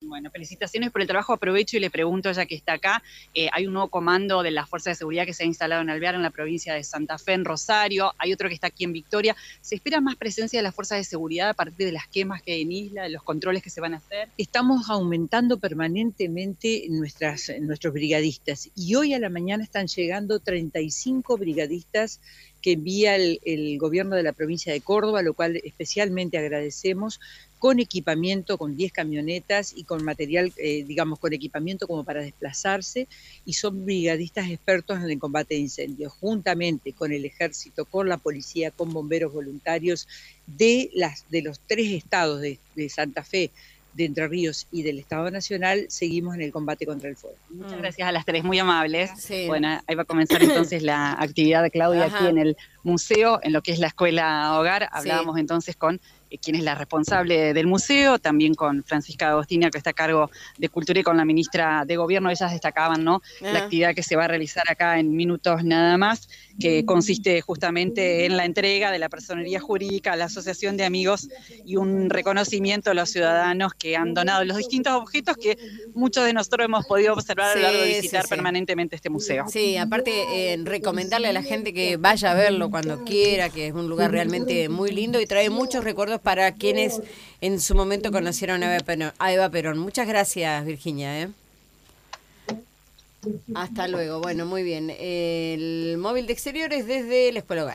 Bueno, felicitaciones por el trabajo. Aprovecho y le pregunto, ya que está acá, hay un nuevo comando de la Fuerza de Seguridad que se ha instalado en Alvear, en la provincia de Santa Fe, en Rosario. Hay otro que está aquí en Victoria. ¿Se espera más presencia de las fuerzas de seguridad a partir de las quemas que hay en Isla, de los controles que se van a hacer? Estamos aumentando permanentemente nuestros brigadistas y hoy a la mañana están llegando 35 brigadistas que envía el gobierno de la provincia de Córdoba, lo cual especialmente agradecemos, con equipamiento, con 10 camionetas y con material, digamos, con equipamiento como para desplazarse, y son brigadistas expertos en el combate de incendios, juntamente con el ejército, con la policía, con bomberos voluntarios de los 3 estados de Santa Fe, de Entre Ríos y del Estado Nacional. Seguimos en el combate contra el fuego. Muchas gracias a las tres, muy amables. Sí. Bueno, ahí va a comenzar entonces la actividad de Claudia aquí en el museo, en lo que es la escuela hogar. Hablábamos entonces con quien es la responsable del museo, también con Francisca Agostina, que está a cargo de Cultura, y con la ministra de Gobierno. Ellas destacaban, ¿no?, la actividad que se va a realizar acá en minutos nada más, que consiste justamente en la entrega de la personería jurídica a la Asociación de Amigos y un reconocimiento a los ciudadanos que han donado los distintos objetos que muchos de nosotros hemos podido observar a lo largo de visitar permanentemente este museo. Sí, aparte recomendarle a la gente que vaya a verlo cuando quiera, que es un lugar realmente muy lindo y trae muchos recuerdos para quienes en su momento conocieron a Eva Perón. Muchas gracias, Virginia. Hasta luego. Bueno, muy bien. El móvil de exteriores desde la Escuela Hogar.